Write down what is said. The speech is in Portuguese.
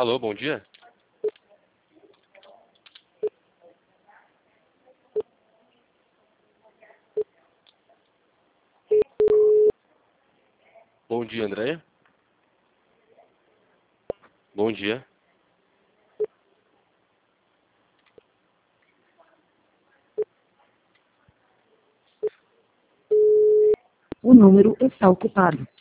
Alô, bom dia. Bom dia, Andréia. Bom dia. O número está ocupado.